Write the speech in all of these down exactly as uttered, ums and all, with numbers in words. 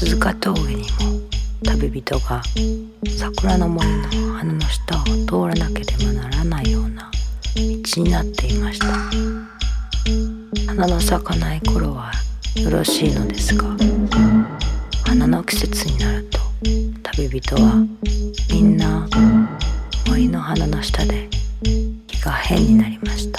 鈴鹿峠にも旅人が桜の森の花の下を通らなければならないような道になっていました。花の咲かない頃はよろしいのですが、花の季節になると旅人はみんな森の花の下で気が変になりました。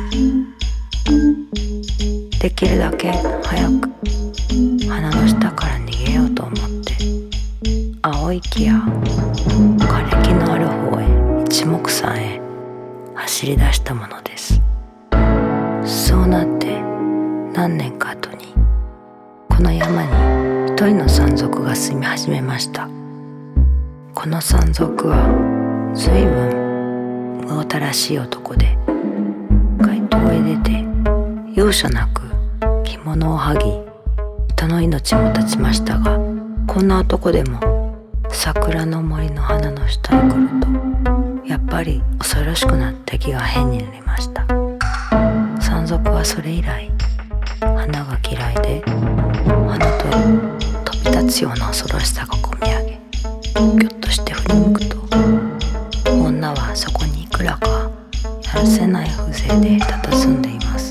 できるだけ早く花の下から逃げようと思って青い木や枯れ木のある方へ一目散へ走り出したものです。そうなって何年か後にこの山に一人の山賊が住み始めました。この山賊は随分無たらしい男で、街頭へ出て容赦なく着物を剥ぎ人の命も絶ちましたが、こんな男でも桜の森の花の下に来るとやっぱり恐ろしくなって気が変になりました。山賊はそれ以来花が嫌いで、花と飛び立つような恐ろしさがこみ上げ、ぎょっとして振り向くと女はそこにいくらかやるせない風情で佇んでいます。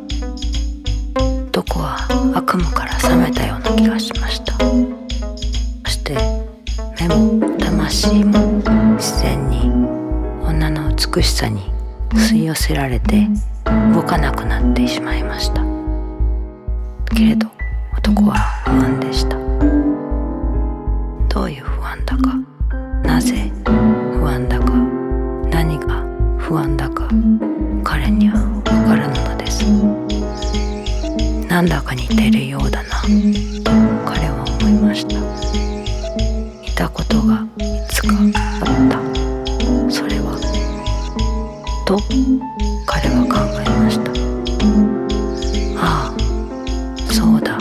男は悪夢から覚めたような気がしました。そして目も魂も自然に女の美しさに吸い寄せられて動かなくなってしまいました。けれど男は不安でした。どういう不安だか、なぜ不安だか、何が不安だか、彼にはわからぬのです。なんだか似ているようだなと彼は思いました。似たことがいつかあった。それはと彼は考えました。ああ、そうだ。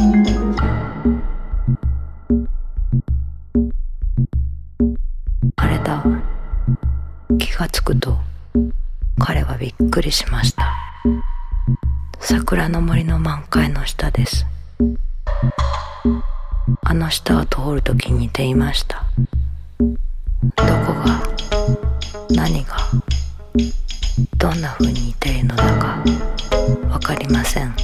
あれだ。気がつくと彼はびっくりしました。桜の森の満開の下です。あの下を通るときに似ていました。どこが、何が、どんな風に似ているのだかわかりません。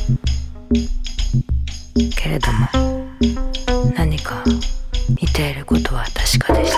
けれども何か似ていることは確かでした。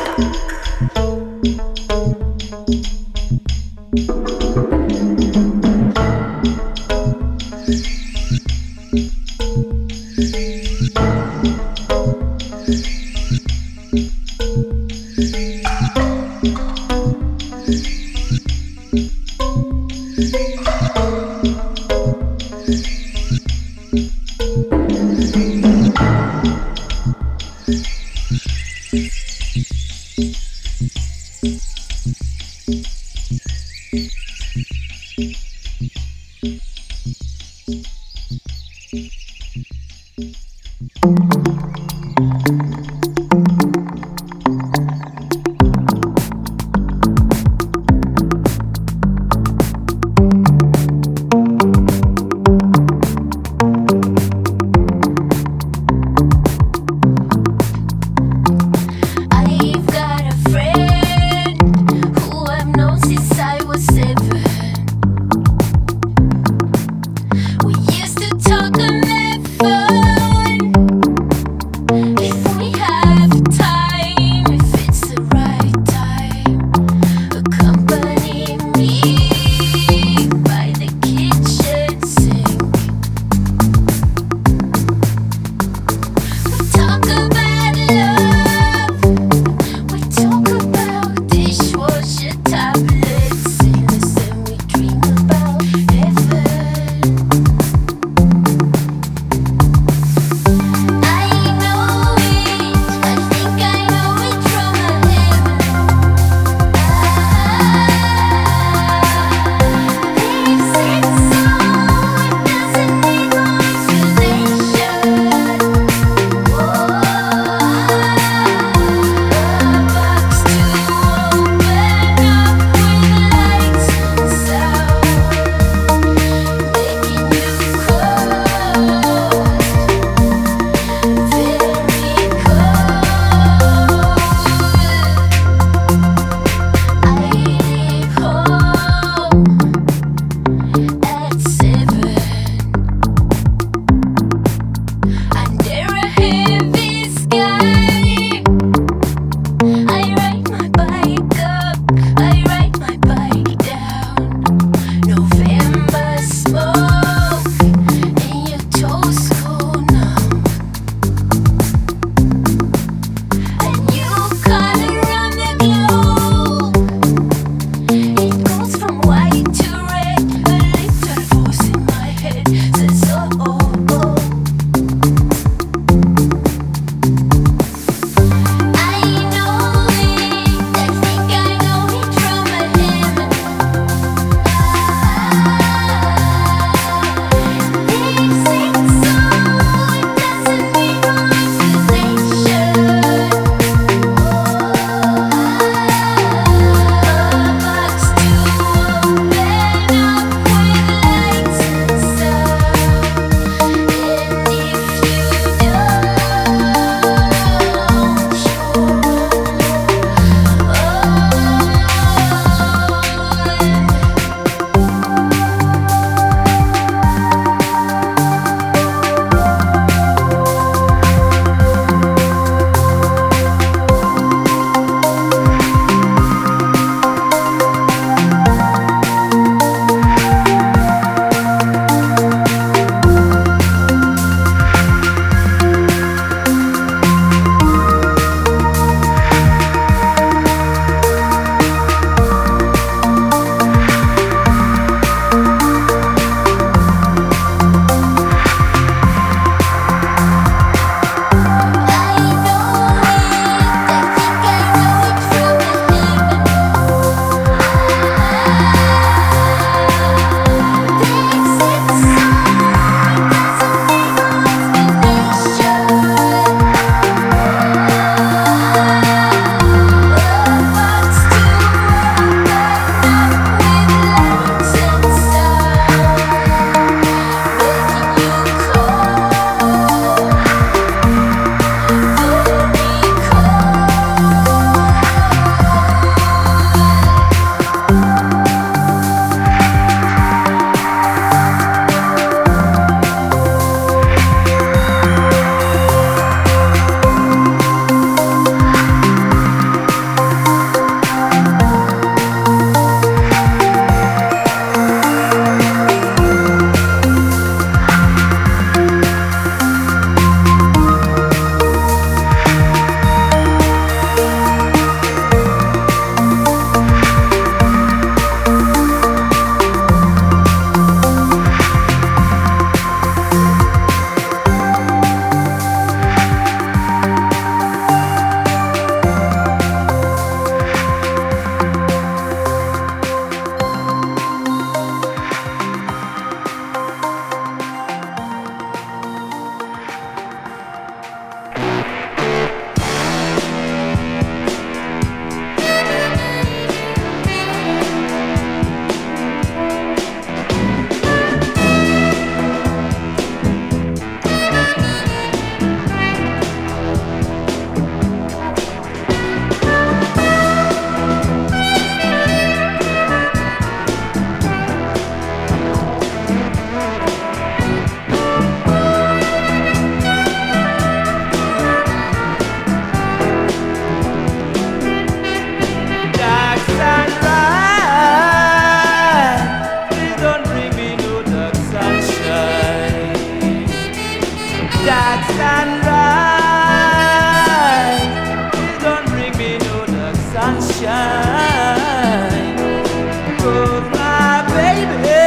sunrise. Please don't bring me no dark sunshine. 'Cause my baby,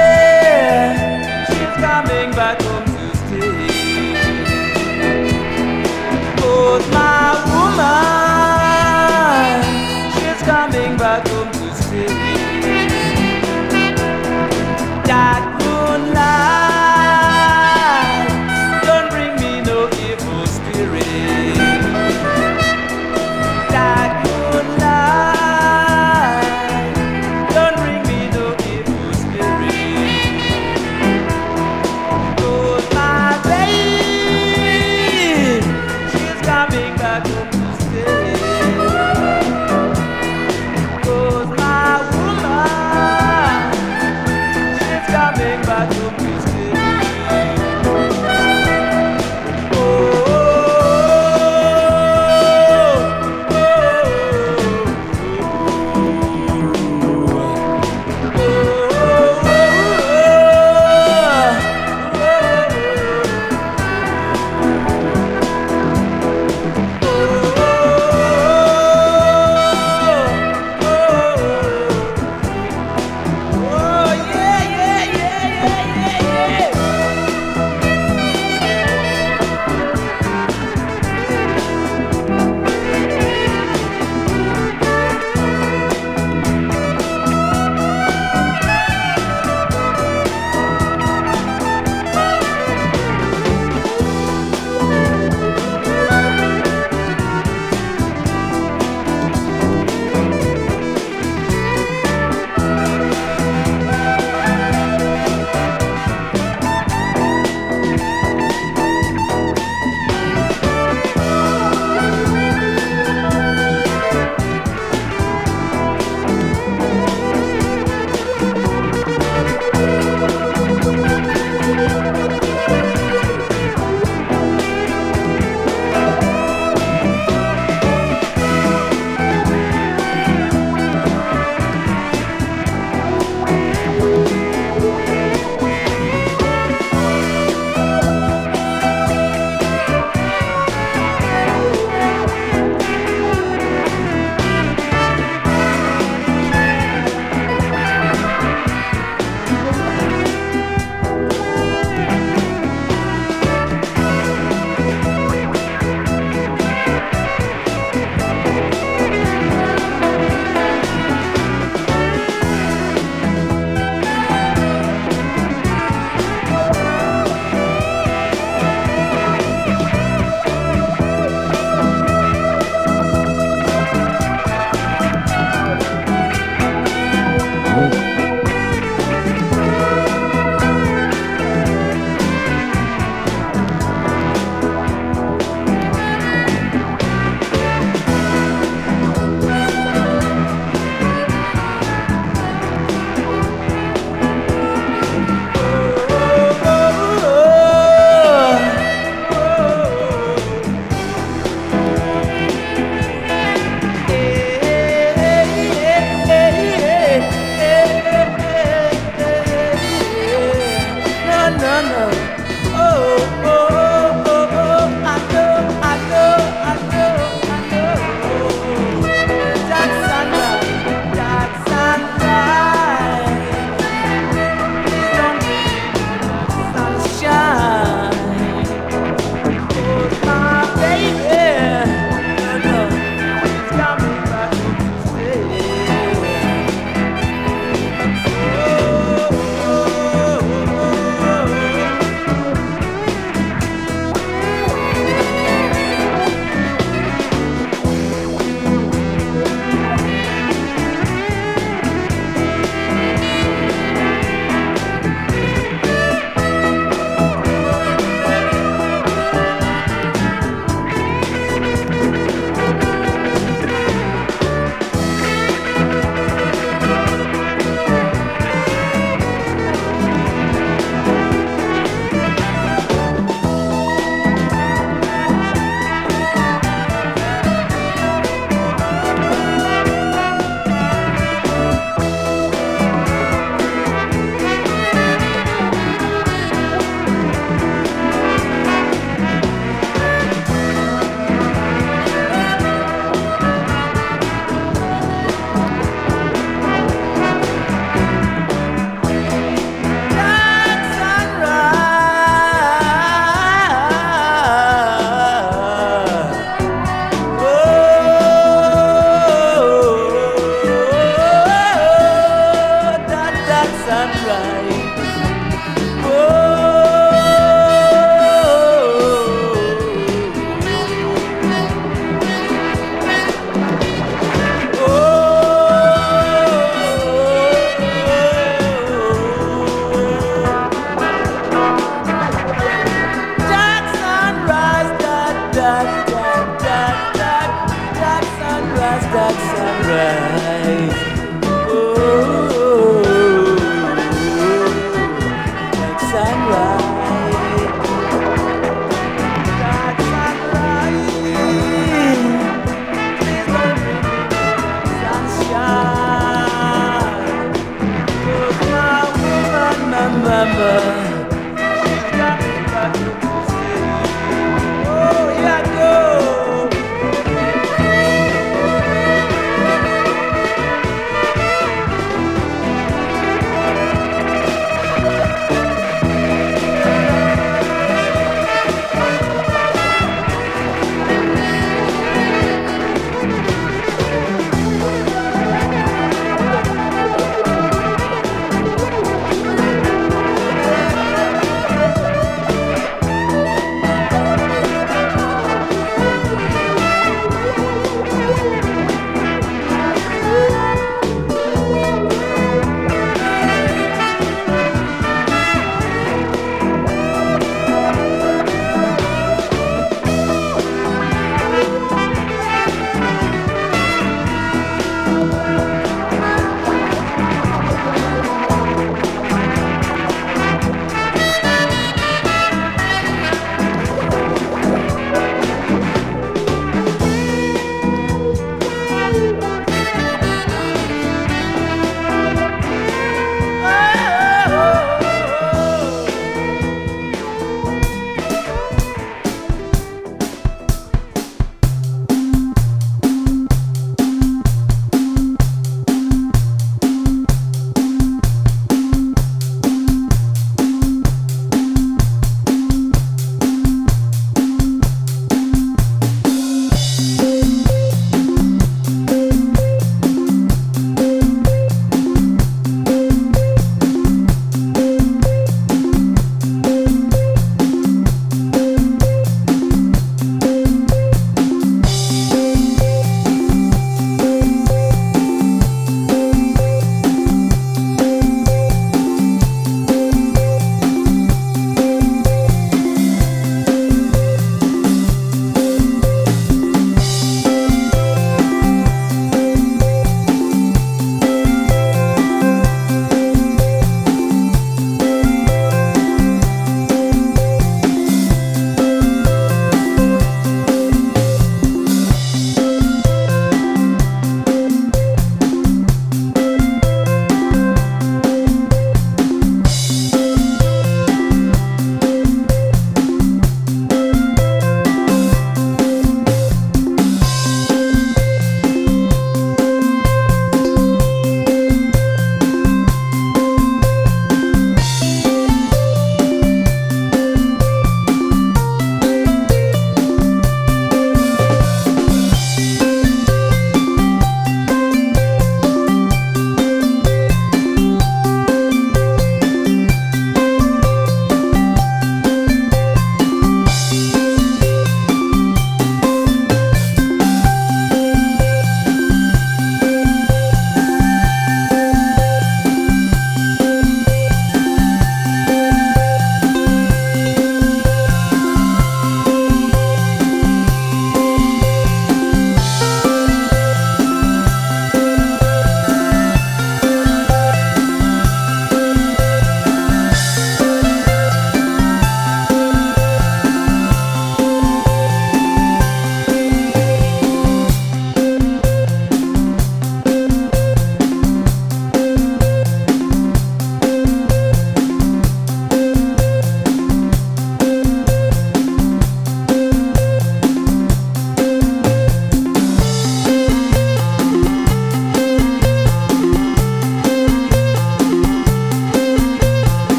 she's coming back home to stay. 'Cause my woman, she's coming back home to stay. That moonlight, don't bring me no evil spirit. That moonlight, don't bring me no evil spirit. 'Cause my babe, she's coming back home to stay. 'Cause my woman, she's coming back home to stay. Oh, oh, oh,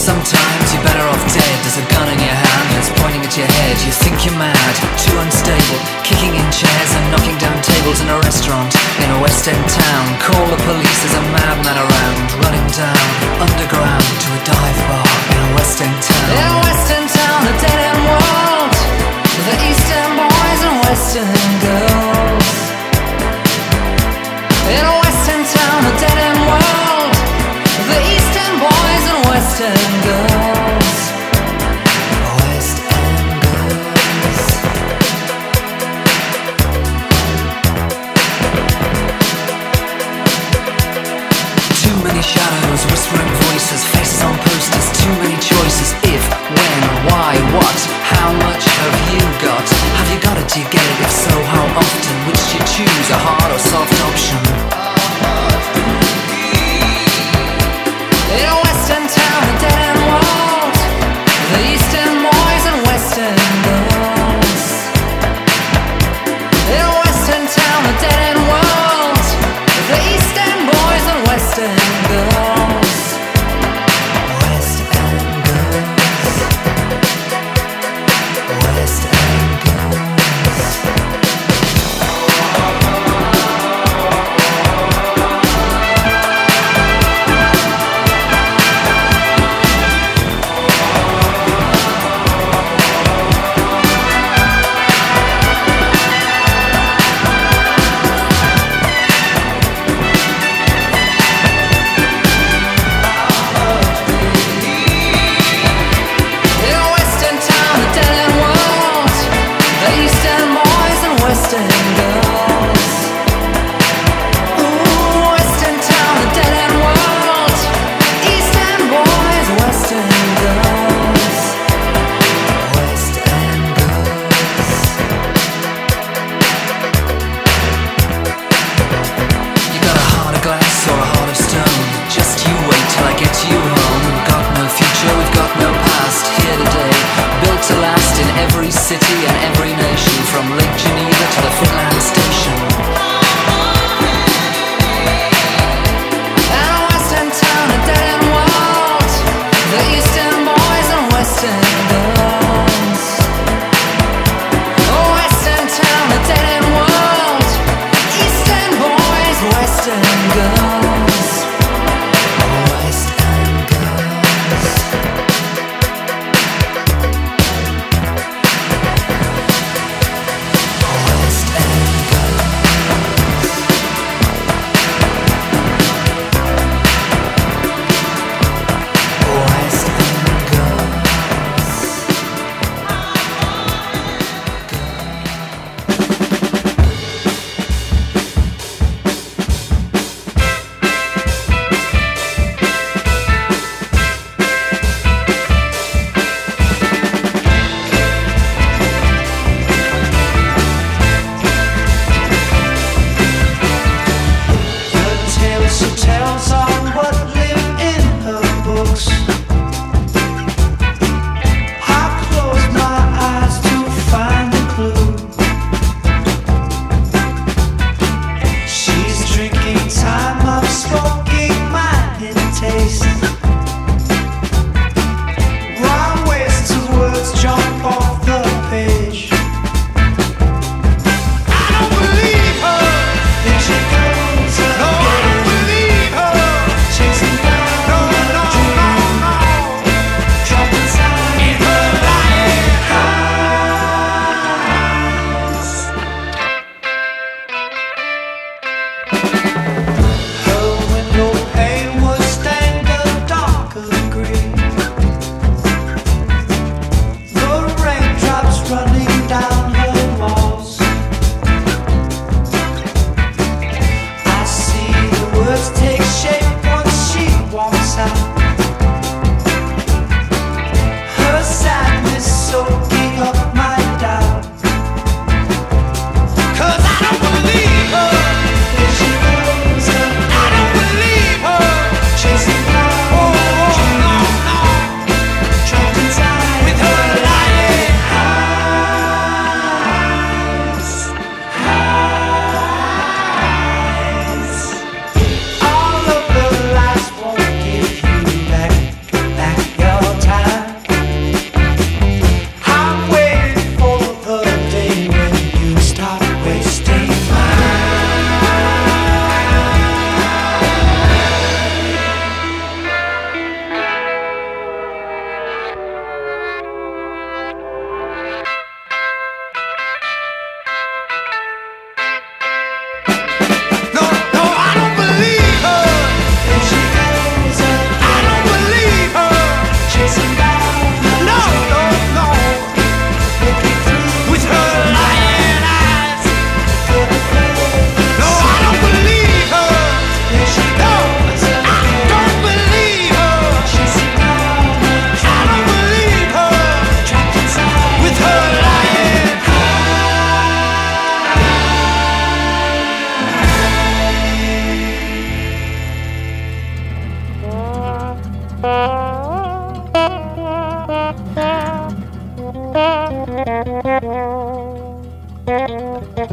Sometimes you're better off dead. There's a gun in your hand that's pointing at your head. You think you're mad, too unstable, kicking in chairs and knocking down tables in a restaurant in a West End town. Call the police, there's a madman around, running down underground to a dive bar in a West End town. In a West End town, a dead end world, the East End boys and West End girls. In a West End town, a dead end world, the East End boys and West End girls. West End girls. Too many shadows, whispering voices, faces on posters, too many choices. If, when, why, what, how much have you got? Have you got it, do you get it? If so, how often? Which do you choose, a hard or soft option? In a West End town, a dead end world, the East End boys and West End girls. In a West End town, a dead end world, the East End boys and West End girls. West End girls.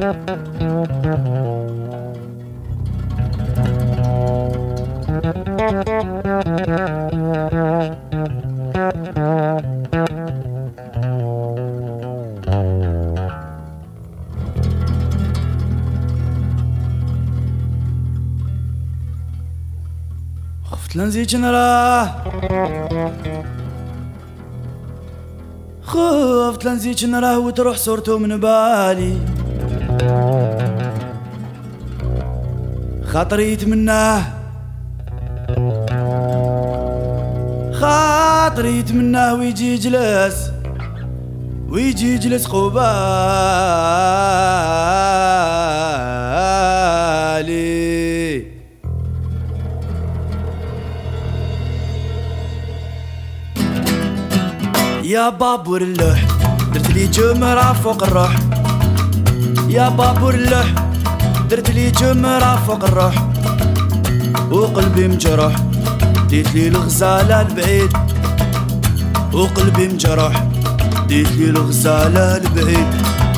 خفت لنزيد نراه خفت لنزيد نراه وتروح صورته من بالي خاطري يتمناه خاطري يتمناه ويجي يجلس ويجي يجلس قبالي يا بابور اللوح درت لي جمرة فوق الروح يا بابور اللوح درت لي جمرة فوق الروح وقلبي مجروح ديت لي الغزالة البعيد وقلبي مجروح ديت لي الغزالة البعيد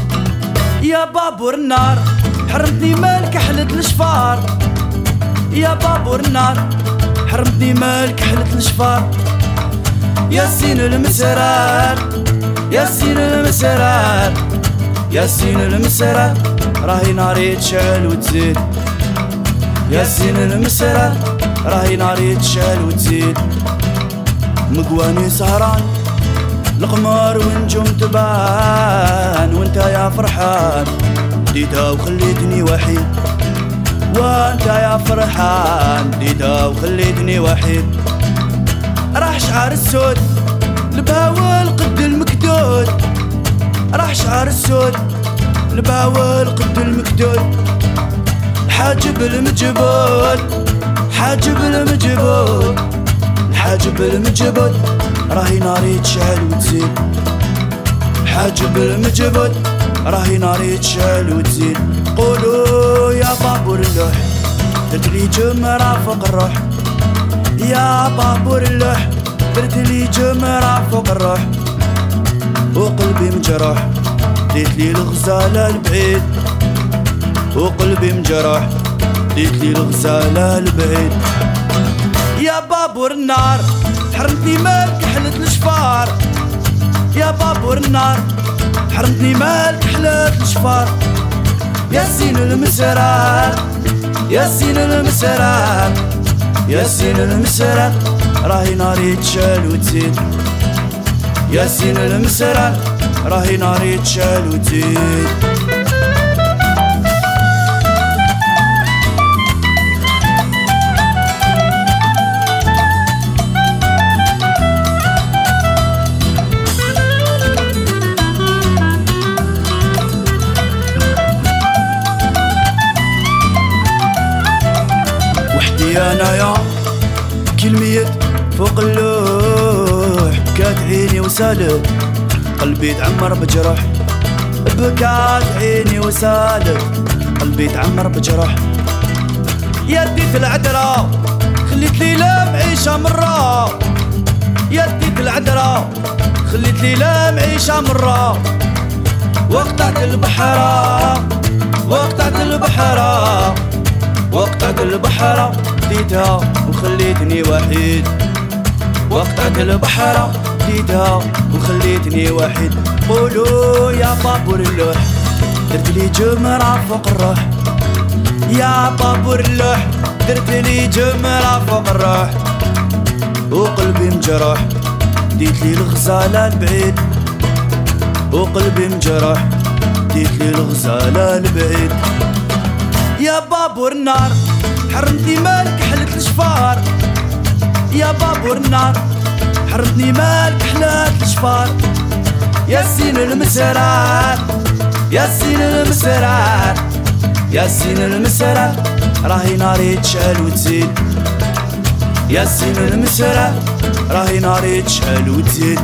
يا بابور النار حرمتني مالك حلت الشفار يا بابور النار حرمتني مالك حلت الشفار يا سين المسرار يا سين المسرار يا سين المسرار راهي ناري تشعل وتزيد يا سين المسرار راهي ناري تشعل وتزيد مقواني سهران القمر ونجوم تبان وانت يا فرحان ديتها وخليتني وحيد وانت يا فرحان ديتها وخليتني وحيد راح شعار السود الباول قد المكدود راح شعار السود الباول قد المكدود حاجب المجبود حاجب المجبود حاجب المجبود راهي ناري تشعل وتزيد حاجب المجبود راهي ناري تشعل وتزيد قولوا يا بابور اللوح درت لي جمرة فوق الروح يا بابور اللوح درت لي جمرة فوق الروح وقلبي مجروح ديت لي الغزالة البعيد وقلبي مجروح ديت لي الغزالة البعيد يا بابور النار حرمتني مالك حلت الشفار يا بابور النار حرمتني مالك حلت الشفار يا سين المسرار يا سين المسرار يا سين المسرار راهي ناري تشعل وتزيد يا سين المسرار راهي ناري تشعل وتزيد وحدي انايا كلمية فوق اللوح بكات عيني وسالت قلبي تعمر بجرح بكات عيني وسالت قلبي تعمر بجرح يدي العذرة خليت لي لا معيشة مرة يدي العذرة خليت لي لا معيشة مرة وقطعت البحرة وقطعت البحرة وقطعت البحرة ديتها وخليتني وحيد وقطعت البحرة ديتها وخليتني وحيد قولوا يا بابور اللوح درت لي جمرة فوق الروح يا بابور اللوح درت لي جمرة فوق الروح وقلبي مجروح ديت لي الغزالة البعيد وقلبي مجروح ديت لي الغزالة البعيد يا بابور النار حرمتني مالك حلت الشفار يا بابور النار حرمتني مالك حلت الشفار يا سين المسرار يا سين المسرار يا سين المسرار راهي ناري تشعل وتزيد يا سين المسرار راهي ناري تشعل وتزيد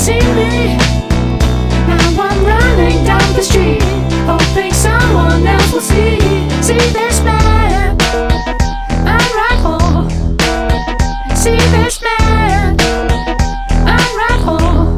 see me. Now I'm running down the street, hoping someone else will see. See this man, I ride home. See this man, I ride home.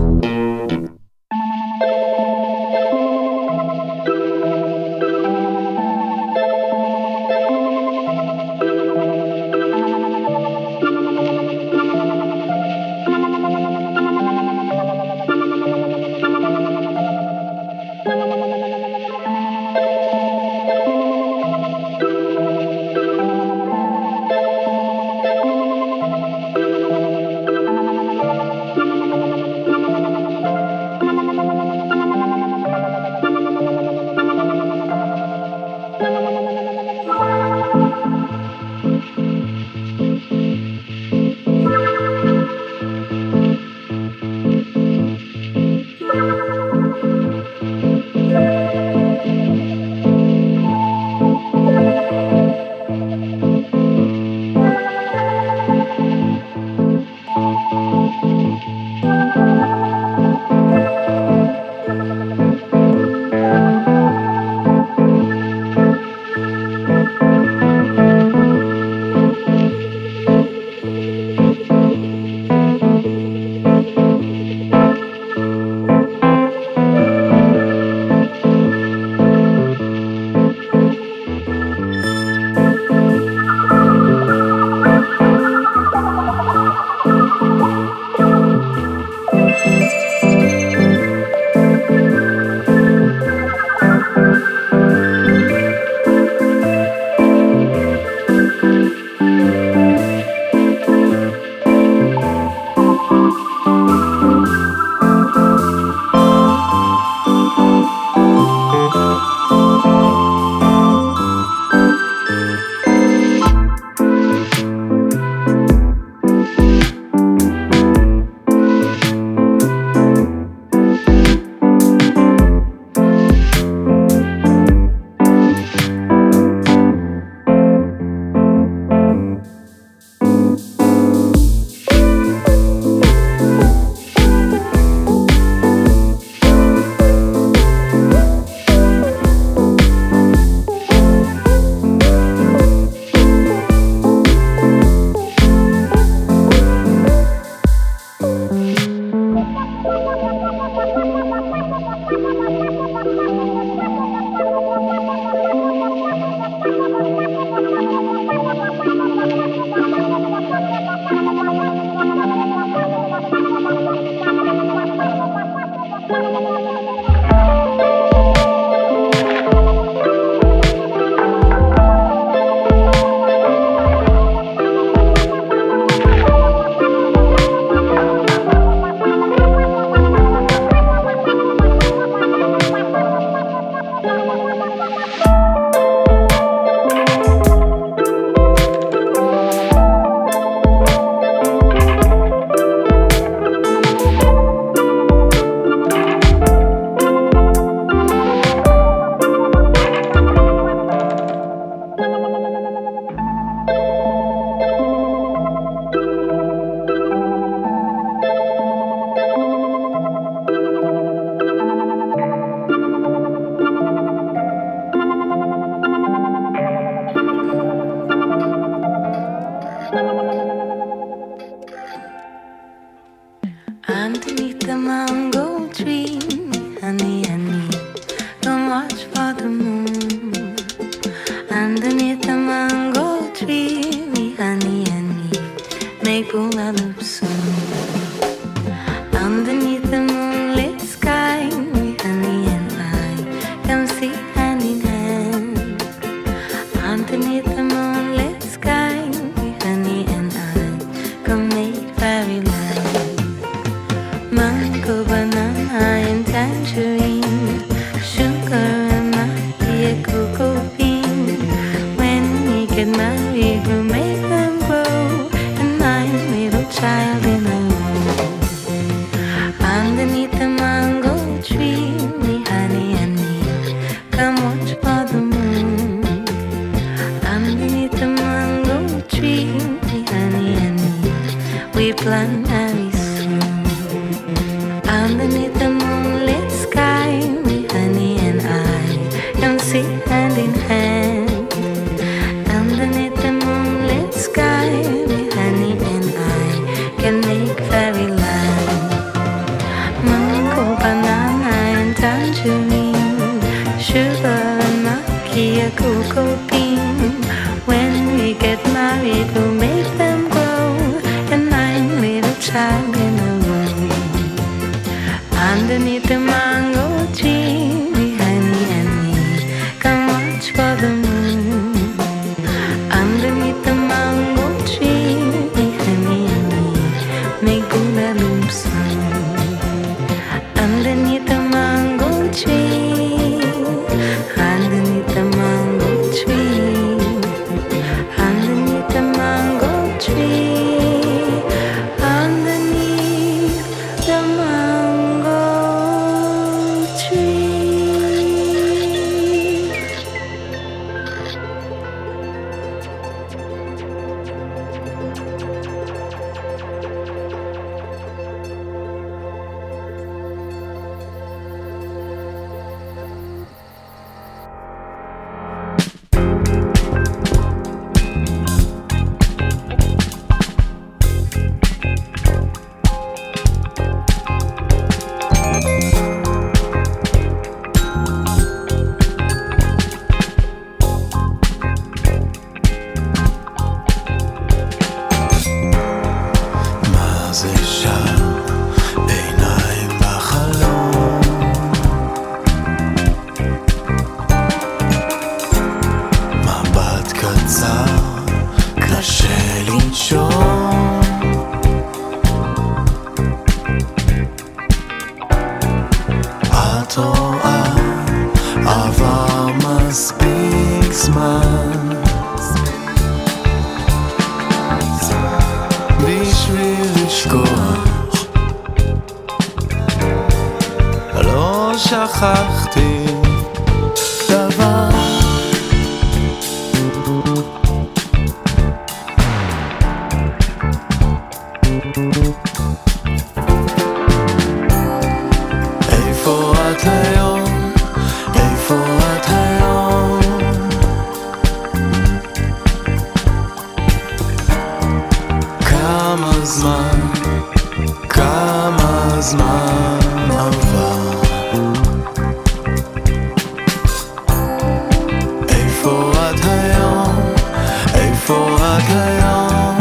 Underneath the mango tree, honey, honey, don't watch for the moon. Underneath the mango tree, honey, honey, make hula loop soon. Underneath the moonlit sky, honey and I come see hand in hand. Underneath the moonlit sky, honey and I come make fairyland. Mango, banana and tangerine, sugar and my cocoa bean. When we get married, we'll make them grow, and my little child in a row. Underneath the mango tree, me, honey and me, come watch for the moon. Underneath the mango tree, me, honey and me, we plan marry soon. sugar and macchia cocoa bean. When we get married, we'll make them grow in nine little child in a room. Underneath the mango tree, we honey and me can watch for the moon. Underneath the mango tree, we honey and me make gula loom soon. Underneath the mango tree, underneath the mango tree, underneath the mango tree, underneath the mango tree. מה זה שם? עיניים בחלום, מבט קצר, קשה לנשום. את רואה, עבר מספיק זמן בשביל לשכוח. לא שכחתי דבר. איפה את היום? איפה את היום? כמה זמן, כמה זמן עבר. איפה את היום? איפה את היום?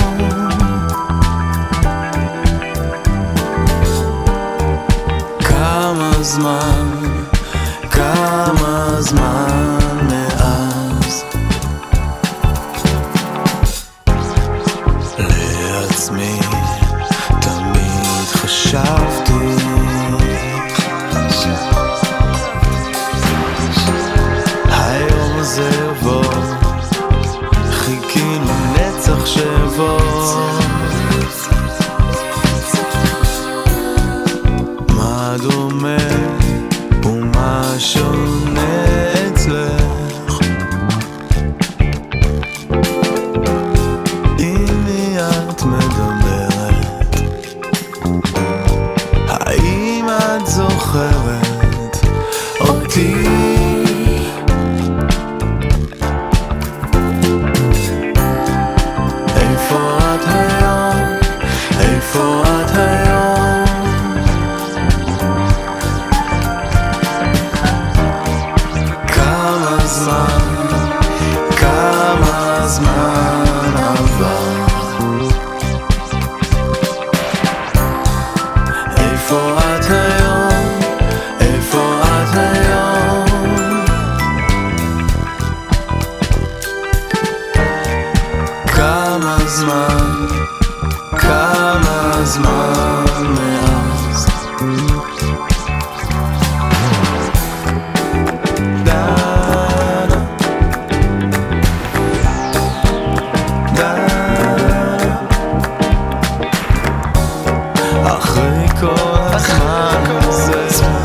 כמה זמן, כמה זמן מאז. לעצמי תמיד חשבתי היום הזה יבוא, חיכינו נצח שבוא. מה דומה ומה שונה אצלך? עם מי את מדברת? האם את זוכרת אותי? איפה את היום? איפה את היום? כמה זמן, כמה זמן עבר. איפה את היום? איפה את היום? כמה זמן, כמה זמן מאז. אחרי כל הזמן הזה,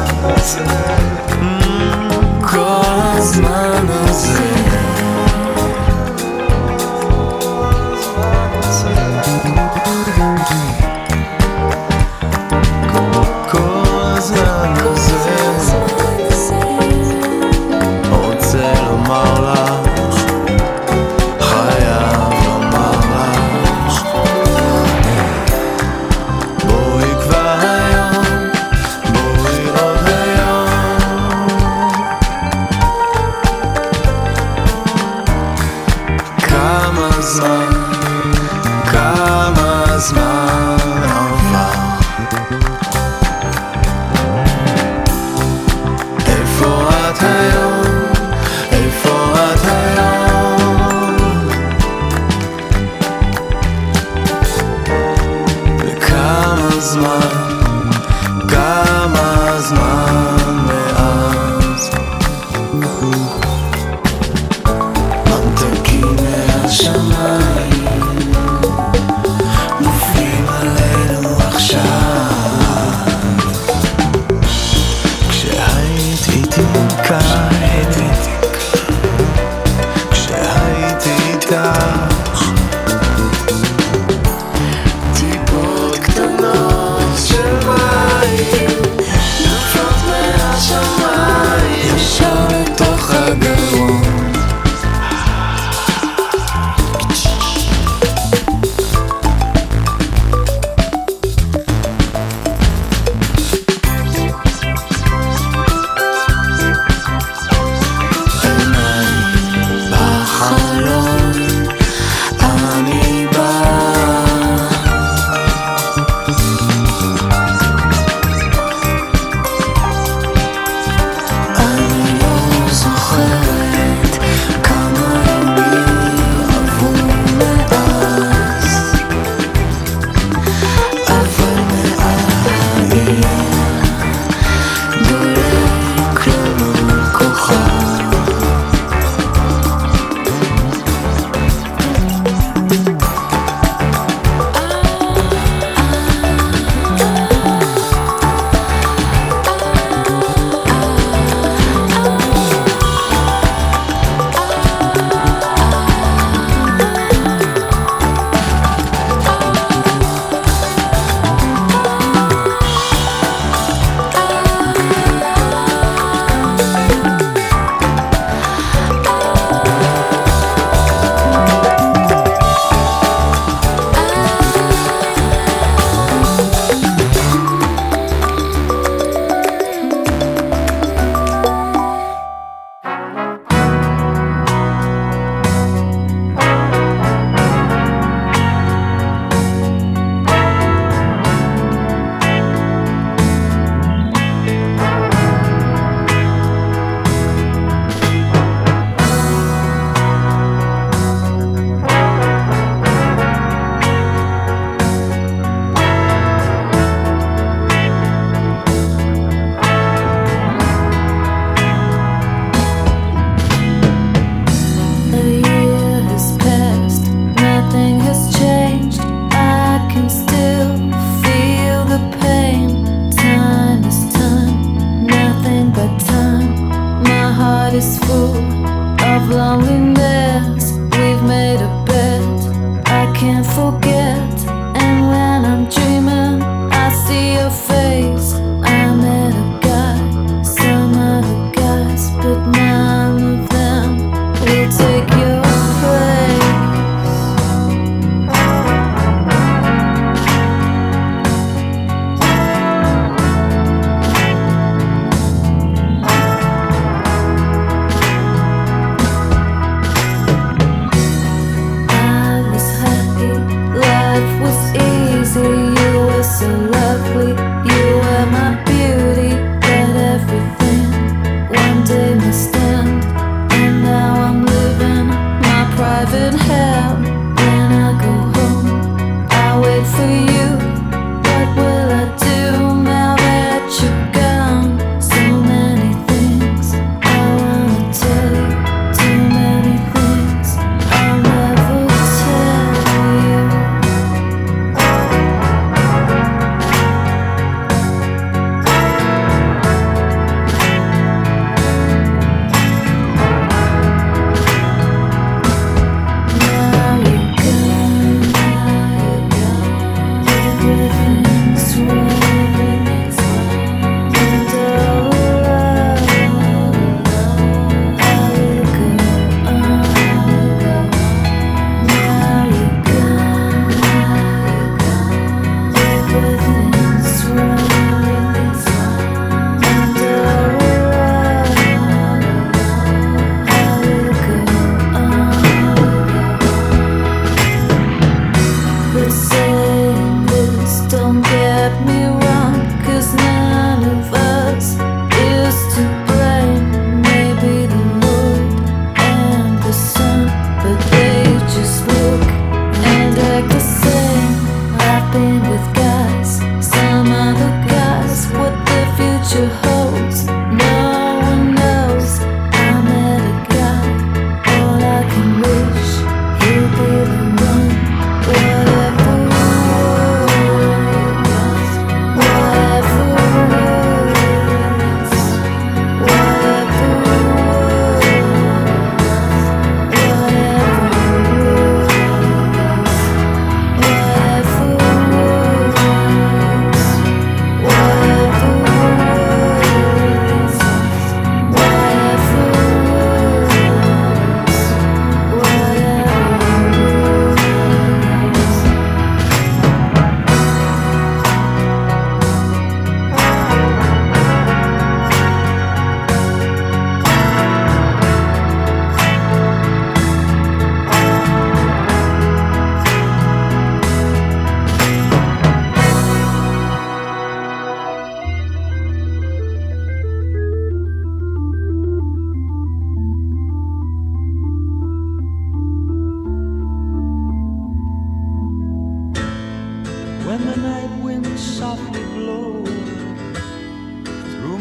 כל הזמן הזה, כל הזמן הזה, רוצה לומר לך, חייב לומר לך, בואי כבר היום, בואי עוד היום. קיץ כשהייתי איתך טיפות קטנות של מים נופלות מהשמיים ישר לתוך הגרון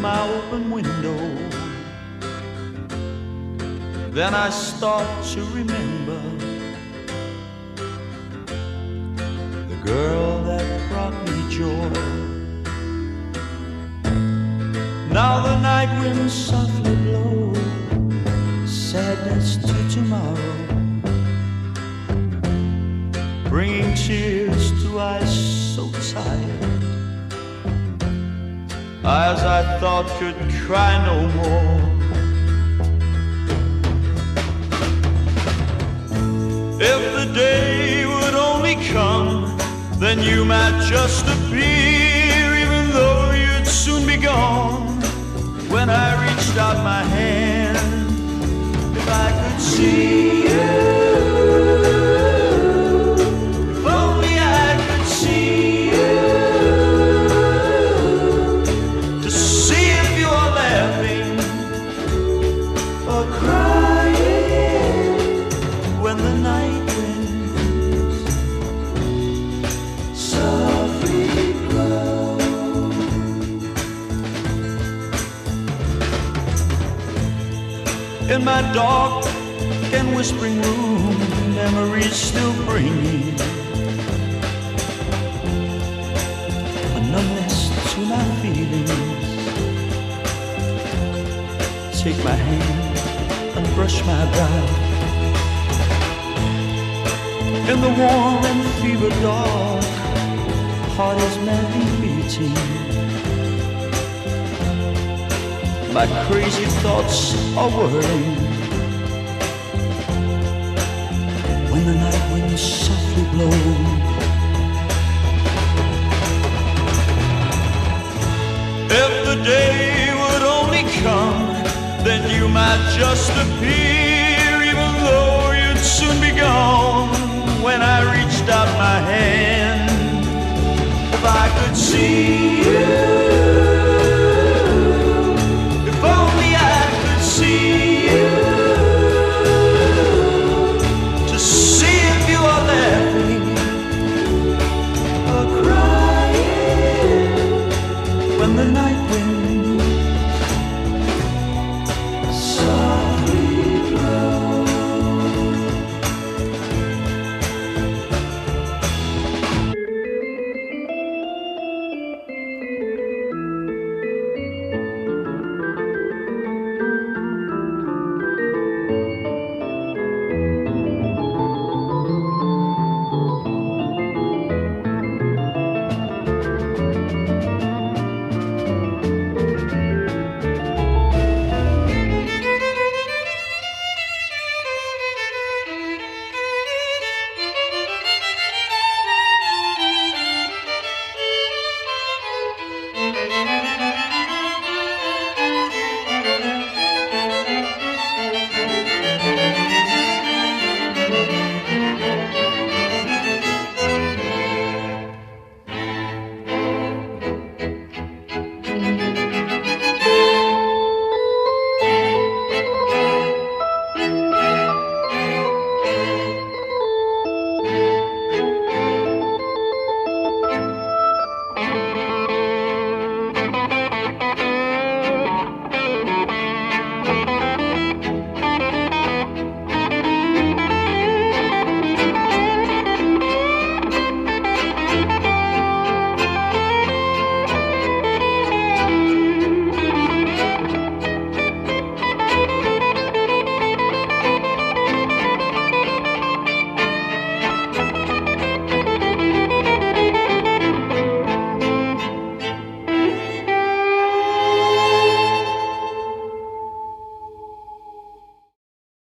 my open window. Then I start to remember the girl that brought me joy. Now the night winds softly blow sadness to tomorrow, bringing tears to eyes so tired, eyes I thought could cry no more. If the day would only come, then you might just appear, even though you'd soon be gone. When I reached out my hand, if I could see you, if only I could see you, to see if you're laughing or crying when the night winds softly blow. In my dark and whispering room, memories still bring me a numbness to my feelings. Take my hand and brush my brow. In the warm and fever dark, heart is madly beating. My crazy thoughts are whirling when the night winds softly blow. If the day would only come, then you might just appear, even though you'd soon be gone. When I reached out my hand, if I could see you,